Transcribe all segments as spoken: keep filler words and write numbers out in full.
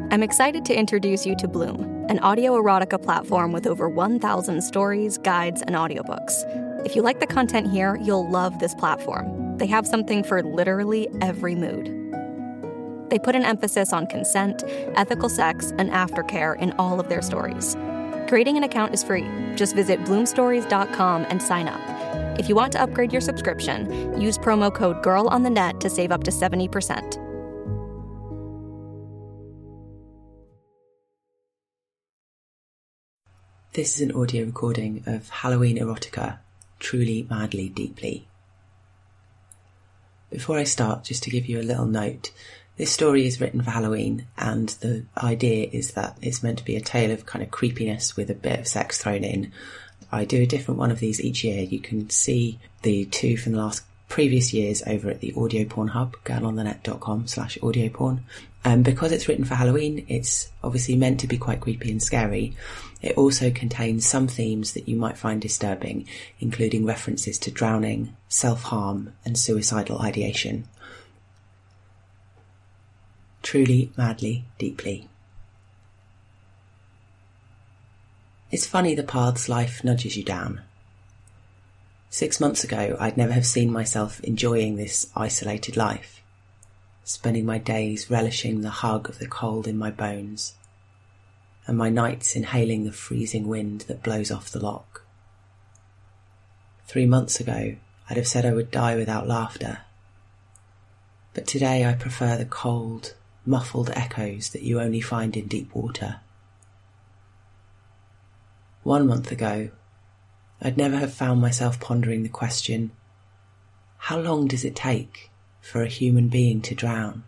I'm excited to introduce you to Bloom, an audio erotica platform with over one thousand stories, guides, and audiobooks. If you like the content here, you'll love this platform. They have something for literally every mood. They put an emphasis on consent, ethical sex, and aftercare in all of their stories. Creating an account is free. Just visit bloom stories dot com and sign up. If you want to upgrade your subscription, use promo code GIRLONTHENET to save up to seventy percent. This is an audio recording of Halloween erotica, Truly, Madly, Deeply. Before I start, just to give you a little note, this story is written for Halloween, and the idea is that it's meant to be a tale of kind of creepiness with a bit of sex thrown in. I do a different one of these each year. You can see the two from the last previous years over at the Audio Porn Hub, girlonthenet.com slash audioporn. Um, because it's written for Halloween, it's obviously meant to be quite creepy and scary. It also contains some themes that you might find disturbing, including references to drowning, self-harm, and suicidal ideation. Truly, madly, deeply. It's funny the paths life nudges you down. Six months ago, I'd never have seen myself enjoying this isolated life, spending my days relishing the hug of the cold in my bones, and my nights inhaling the freezing wind that blows off the loch. Three months ago, I'd have said I would die without laughter, but today I prefer the cold, muffled echoes that you only find in deep water. One month ago, I'd never have found myself pondering the question, how long does it take for a human being to drown?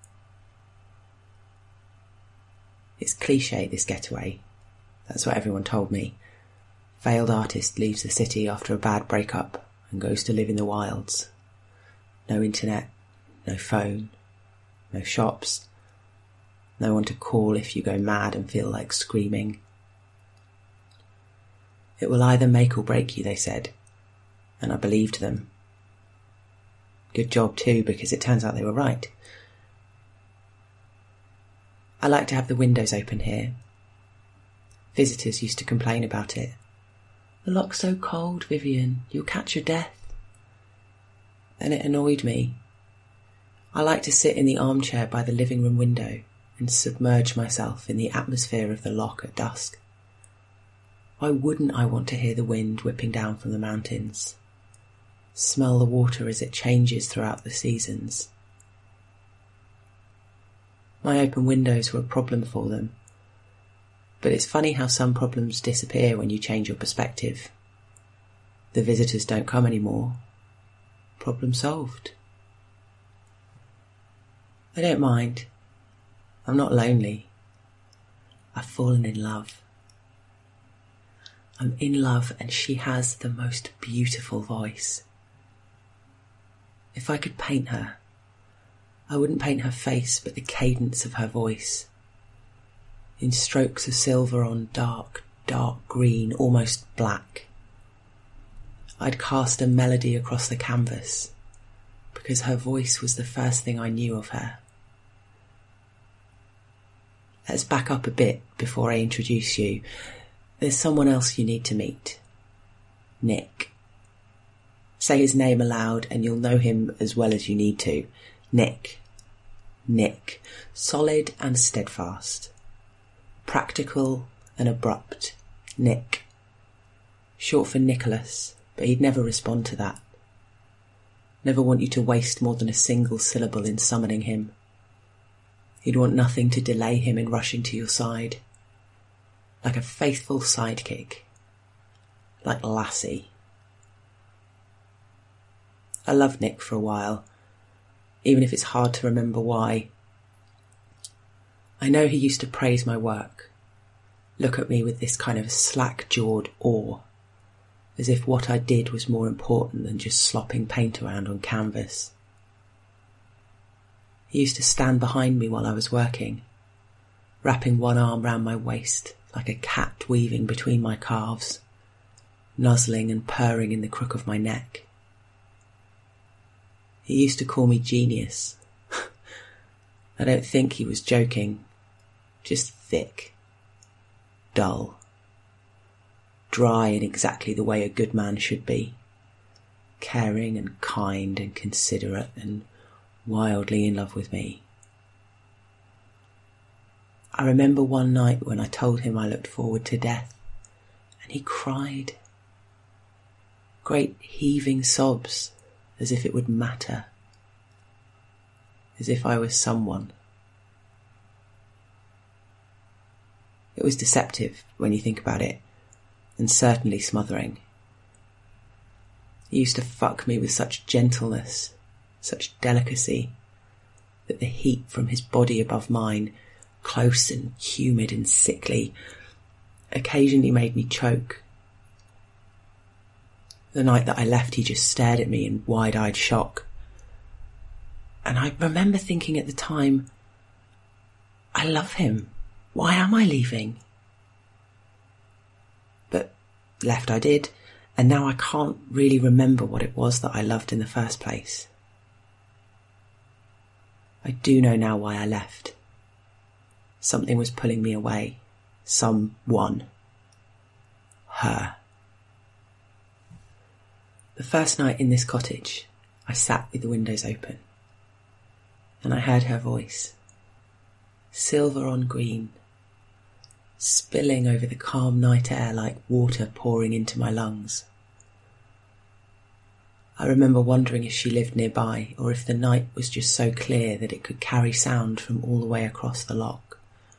It's cliché, this getaway. That's what everyone told me. Failed artist leaves the city after a bad breakup and goes to live in the wilds. No internet, no phone, no shops, no one to call if you go mad and feel like screaming. It will either make or break you, they said, and I believed them. Good job too, because it turns out they were right. I like to have the windows open here. Visitors used to complain about it. The lock's so cold, Vivian, you'll catch your death. And it annoyed me. I like to sit in the armchair by the living room window and submerge myself in the atmosphere of the loch at dusk. Why wouldn't I want to hear the wind whipping down from the mountains? Smell the water as it changes throughout the seasons. My open windows were a problem for them. But it's funny how some problems disappear when you change your perspective. The visitors don't come anymore. Problem solved. I don't mind. I'm not lonely. I've fallen in love. I'm in love, and she has the most beautiful voice. If I could paint her, I wouldn't paint her face, but the cadence of her voice. In strokes of silver on dark, dark green, almost black. I'd cast a melody across the canvas, because her voice was the first thing I knew of her. Let's back up a bit before I introduce you. There's someone else you need to meet. Nick. Say his name aloud and you'll know him as well as you need to. Nick. Nick. Solid and steadfast. Practical and abrupt. Nick. Short for Nicholas, but he'd never respond to that. Never want you to waste more than a single syllable in summoning him. He'd want nothing to delay him in rushing to your side. Like a faithful sidekick. Like Lassie. I loved Nick for a while, even if it's hard to remember why. I know he used to praise my work, look at me with this kind of slack-jawed awe, as if what I did was more important than just slopping paint around on canvas. He used to stand behind me while I was working, wrapping one arm round my waist like a cat weaving between my calves, nuzzling and purring in the crook of my neck. He used to call me genius. I don't think he was joking. just thick, dull, dry in exactly the way a good man should be, caring and kind and considerate and wildly in love with me. I remember one night when I told him I looked forward to death, and he cried. Great heaving sobs, as if it would matter, as if I was someone. It was deceptive when you think about it, and certainly smothering. He used to fuck me with such gentleness, such delicacy, that the heat from his body above mine, close and humid and sickly, occasionally made me choke. The night that I left, he just stared at me in wide-eyed shock. And I remember thinking at the time, I love him. Why am I leaving? But left I did, and now I can't really remember what it was that I loved in the first place. I do know now why I left. Something was pulling me away. Someone. Her. The first night in this cottage, I sat with the windows open, and I heard her voice, silver on green, spilling over the calm night air like water pouring into my lungs. I remember wondering if she lived nearby, or if the night was just so clear that it could carry sound from all the way across the loch.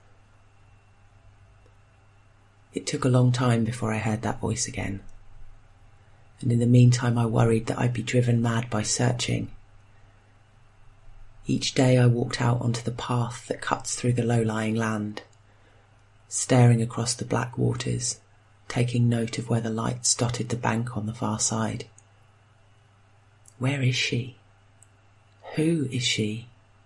It took a long time before I heard that voice again, and in the meantime I worried that I'd be driven mad by searching. Each day I walked out onto the path that cuts through the low-lying land, staring across the black waters, taking note of where the lights dotted the bank on the far side. Where is she? Who is she?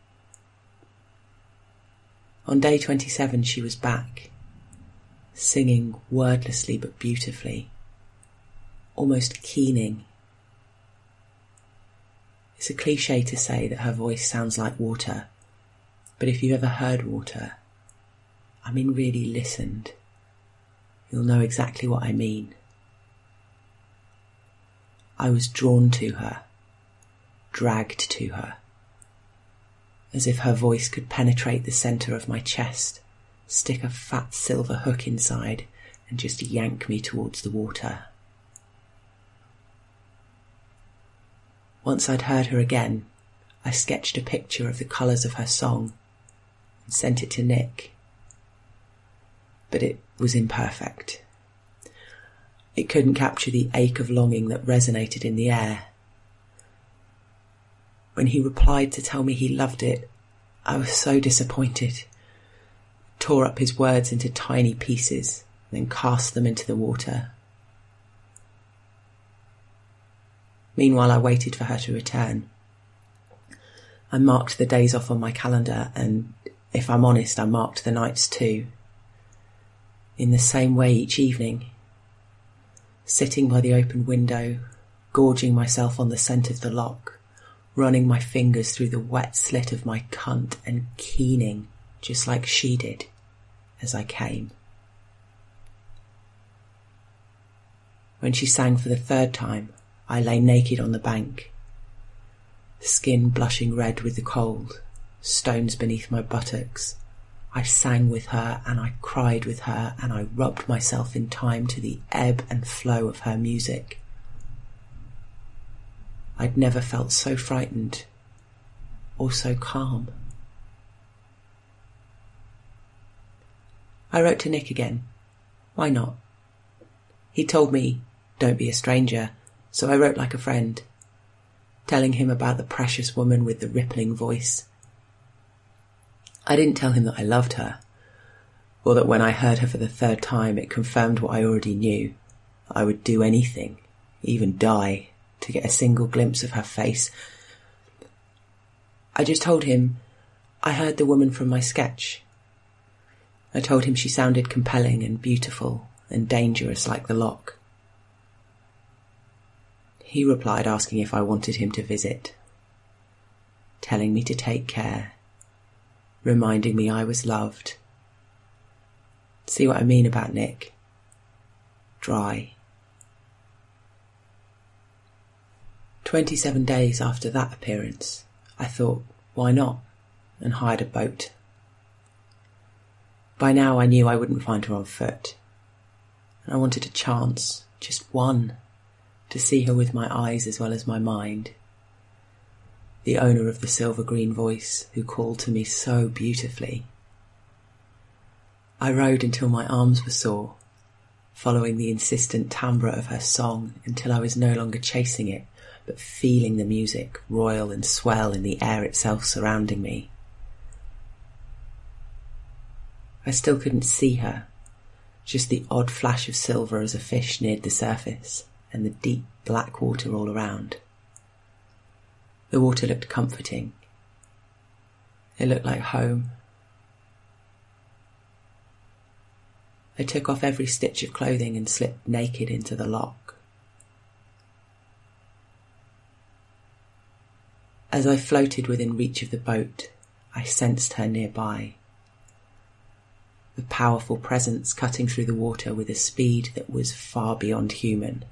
On day twenty-seven she was back, singing wordlessly but beautifully, almost keening. It's a cliche to say that her voice sounds like water, but if you've ever heard water, I mean really listened, you'll know exactly what I mean. I was drawn to her, dragged to her, as if her voice could penetrate the centre of my chest, stick a fat silver hook inside, and just yank me towards the water. Once I'd heard her again, I sketched a picture of the colours of her song and sent it to Nick. But it was imperfect. It couldn't capture the ache of longing that resonated in the air. When he replied to tell me he loved it, I was so disappointed, tore up his words into tiny pieces, then cast them into the water. Meanwhile, I waited for her to return. I marked the days off on my calendar, and if I'm honest, I marked the nights too. In the same way each evening, sitting by the open window, gorging myself on the scent of the loch, running my fingers through the wet slit of my cunt and keening, just like she did, as I came. When she sang for the third time, I lay naked on the bank, skin blushing red with the cold, stones beneath my buttocks. I sang with her and I cried with her and I rubbed myself in time to the ebb and flow of her music. I'd never felt so frightened or so calm. I wrote to Nick again. Why not? He told me, don't be a stranger, so I wrote like a friend, telling him about the precious woman with the rippling voice. I didn't tell him that I loved her, or that when I heard her for the third time it confirmed what I already knew. I would do anything, even die, to get a single glimpse of her face. I just told him I heard the woman from my sketch. I told him she sounded compelling and beautiful and dangerous like the loch. He replied asking if I wanted him to visit, telling me to take care, reminding me I was loved See what I mean about Nick? Dry. Twenty-seven days after that appearance, I thought, why not? And hired a boat. By now I knew I wouldn't find her on foot. And I wanted a chance, just one, to see her with my eyes as well as my mind. The owner of the silver green voice who called to me so beautifully. I rode until my arms were sore, following the insistent timbre of her song until I was no longer chasing it, but feeling the music roil and swell in the air itself surrounding me. I still couldn't see her, just the odd flash of silver as a fish neared the surface and the deep black water all around. The water looked comforting. It looked like home. I took off every stitch of clothing and slipped naked into the loch. As I floated within reach of the boat, I sensed her nearby. The powerful presence cutting through the water with a speed that was far beyond human.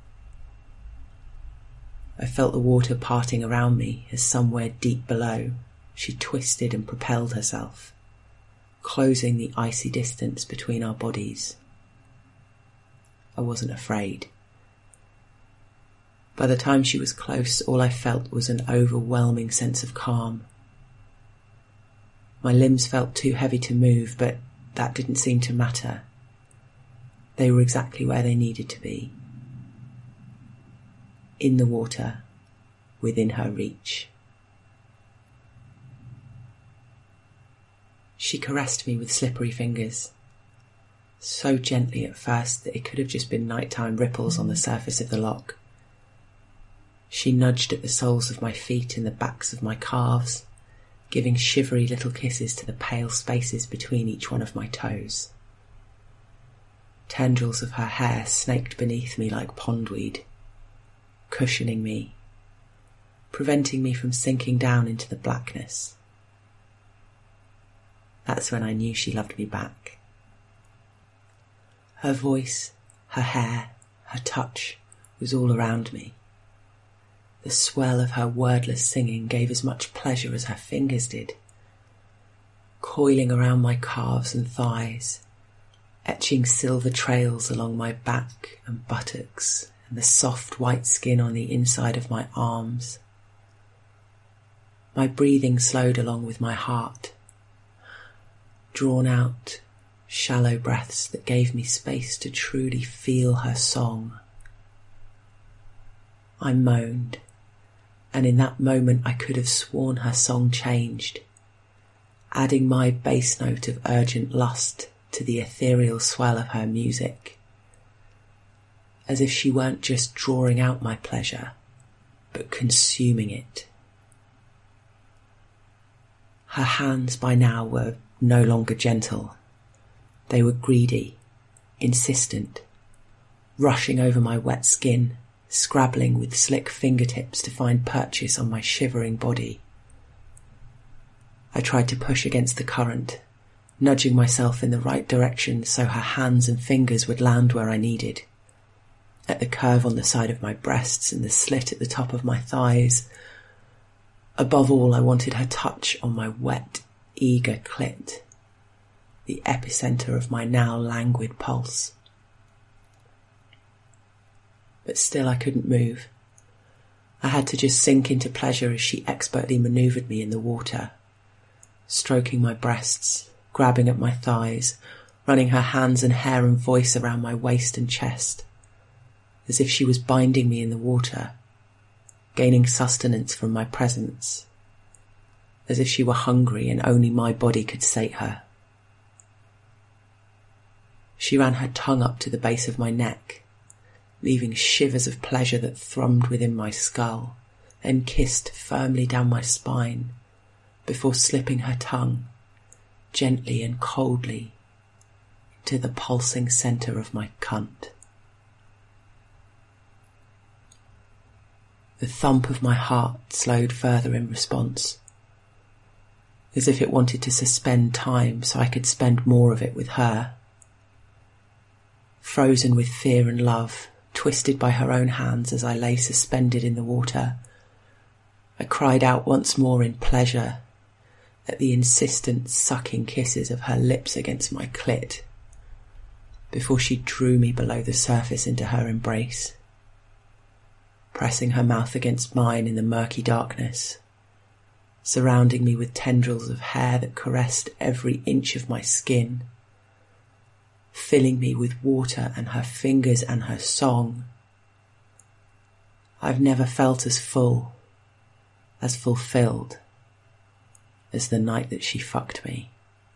I felt the water parting around me as somewhere deep below she twisted and propelled herself, closing the icy distance between our bodies. I wasn't afraid. By the time she was close, all I felt was an overwhelming sense of calm. My limbs felt too heavy to move, but that didn't seem to matter. They were exactly where they needed to be. In the water, within her reach. She caressed me with slippery fingers, so gently at first that it could have just been nighttime ripples on the surface of the loch. She nudged at the soles of my feet and the backs of my calves, giving shivery little kisses to the pale spaces between each one of my toes. Tendrils of her hair snaked beneath me like pondweed, cushioning me, preventing me from sinking down into the blackness. That's when I knew she loved me back. Her voice, her hair, her touch was all around me. The swell of her wordless singing gave as much pleasure as her fingers did, coiling around my calves and thighs, etching silver trails along my back and buttocks and the soft white skin on the inside of my arms. My breathing slowed along with my heart, drawn out, shallow breaths that gave me space to truly feel her song. I moaned, and in that moment I could have sworn her song changed, adding my bass note of urgent lust to the ethereal swell of her music, as if she weren't just drawing out my pleasure, but consuming it. Her hands by now were no longer gentle. They were greedy, insistent, rushing over my wet skin, scrabbling with slick fingertips to find purchase on my shivering body. I tried to push against the current, nudging myself in the right direction so her hands and fingers would land where I needed, at the curve on the side of my breasts and the slit at the top of my thighs. Above all, I wanted her touch on my wet, eager clit, the epicenter of my now languid pulse. But still I couldn't move. I had to just sink into pleasure as she expertly manoeuvred me in the water, stroking my breasts, grabbing at my thighs, running her hands and hair and voice around my waist and chest, as if she was binding me in the water, gaining sustenance from my presence, as if she were hungry and only my body could sate her. She ran her tongue up to the base of my neck, leaving shivers of pleasure that thrummed within my skull, and kissed firmly down my spine, before slipping her tongue, gently and coldly, into the pulsing centre of my cunt. The thump of my heart slowed further in response, as if it wanted to suspend time so I could spend more of it with her, frozen with fear and love, twisted by her own hands as I lay suspended in the water. I cried out once more in pleasure at the insistent sucking kisses of her lips against my clit, before she drew me below the surface into her embrace, pressing her mouth against mine in the murky darkness, surrounding me with tendrils of hair that caressed every inch of my skin, filling me with water and her fingers and her song. I've never felt as full, as fulfilled, as the night that she fucked me.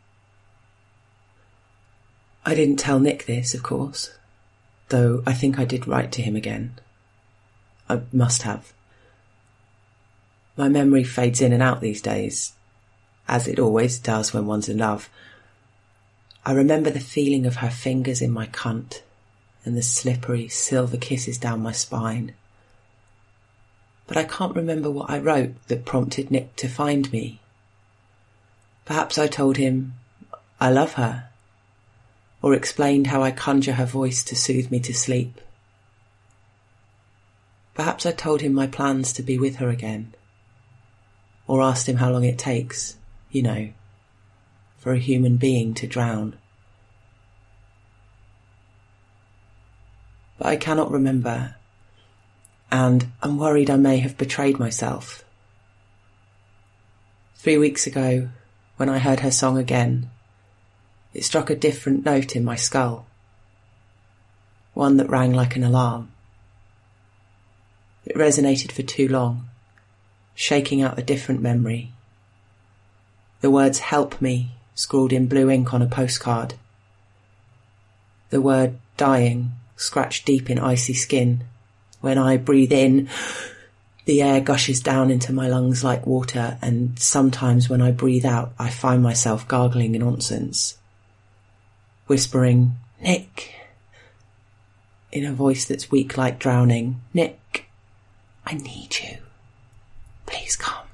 I didn't tell Nick this, of course, though I think I did write to him again. I must have. My memory fades in and out these days, as it always does when one's in love. I remember the feeling of her fingers in my cunt and the slippery silver kisses down my spine. But I can't remember what I wrote that prompted Nick to find me. Perhaps I told him I love her, or explained how I conjure her voice to soothe me to sleep. Perhaps I told him my plans to be with her again, or asked him how long it takes, you know, for a human being to drown. But I cannot remember, and I'm worried I may have betrayed myself. Three weeks ago, when I heard her song again, it struck a different note in my skull, one that rang like an alarm. It resonated for too long, shaking out a different memory. The words "help me" scrawled in blue ink on a postcard. The word "dying" scratched deep in icy skin. When I breathe in, the air gushes down into my lungs like water, and sometimes when I breathe out, I find myself gargling nonsense, whispering, "Nick," in a voice that's weak like drowning. "Nick, I need you. Please come."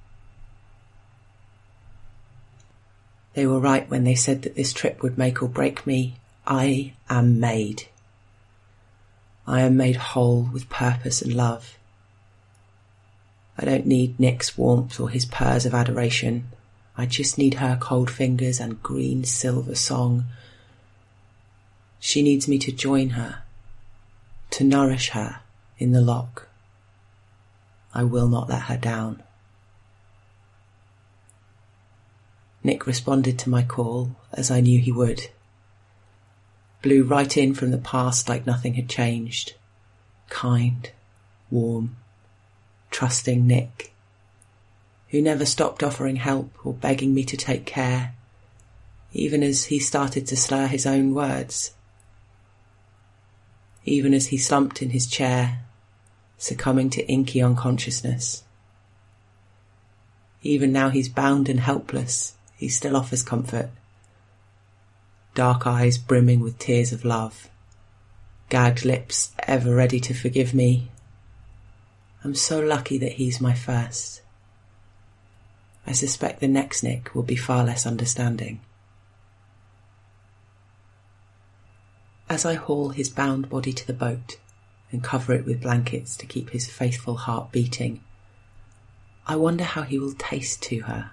They were right when they said that this trip would make or break me. I am made. I am made whole with purpose and love. I don't need Nick's warmth or his purrs of adoration. I just need her cold fingers and green silver song. She needs me to join her, to nourish her in the lock. I will not let her down. Nick responded to my call, as I knew he would. Blew right in from the past like nothing had changed. Kind, warm, trusting Nick, who never stopped offering help or begging me to take care, even as he started to slur his own words. Even as he slumped in his chair, succumbing to inky unconsciousness. Even now he's bound and helpless, he still offers comfort. Dark eyes brimming with tears of love, gagged lips ever ready to forgive me. I'm so lucky that he's my first. I suspect the next Nick will be far less understanding. As I haul his bound body to the boat and cover it with blankets to keep his faithful heart beating, I wonder how he will taste to her.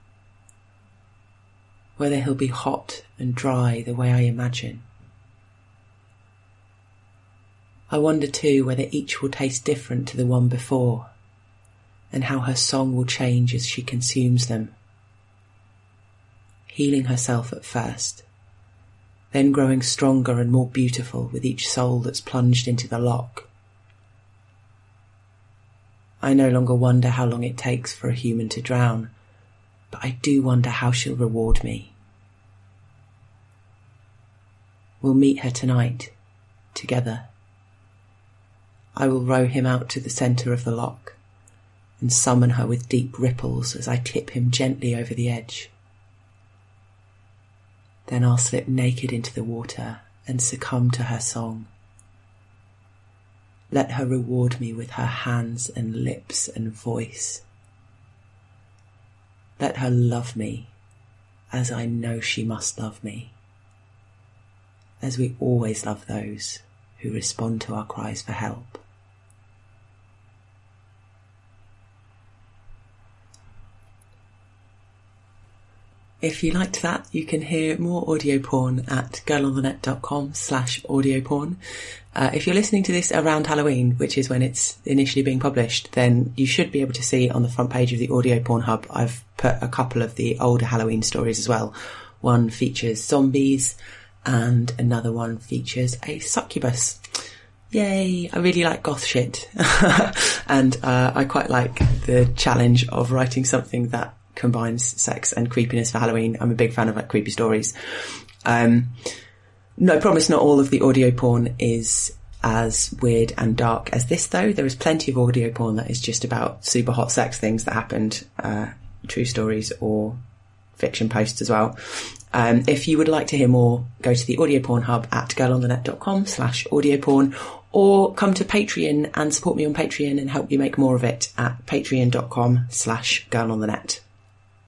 Whether he'll be hot and dry the way I imagine. I wonder too whether each will taste different to the one before, and how her song will change as she consumes them. Healing herself at first, then growing stronger and more beautiful with each soul that's plunged into the lock. I no longer wonder how long it takes for a human to drown, but I do wonder how she'll reward me. We'll meet her tonight, together. I will row him out to the centre of the lock and summon her with deep ripples as I tip him gently over the edge. Then I'll slip naked into the water and succumb to her song. Let her reward me with her hands and lips and voice. Let her love me as I know she must love me. as we always love those who respond to our cries for help. If you liked that, you can hear more audio porn at girlonthenet.com slash audio porn. Uh, if you're listening to this around Halloween, which is when it's initially being published, then you should be able to see on the front page of the Audio Porn Hub, I've put a couple of the older Halloween stories as well. One features zombies and another one features a succubus. Yay, I really like goth shit. and uh, I quite like the challenge of writing something that combines sex and creepiness for Halloween. I'm a big fan of like creepy stories. Um, no, I promise not all of the audio porn is as weird and dark as this though. There is plenty of audio porn that is just about super hot sex things that happened, uh, true stories or fiction posts as well. Um, if you would like to hear more, go to the Audio Porn Hub at girlonthenet.com slash audio porn, or come to Patreon and support me on Patreon and help me make more of it at patreon.com slash girlonthenet.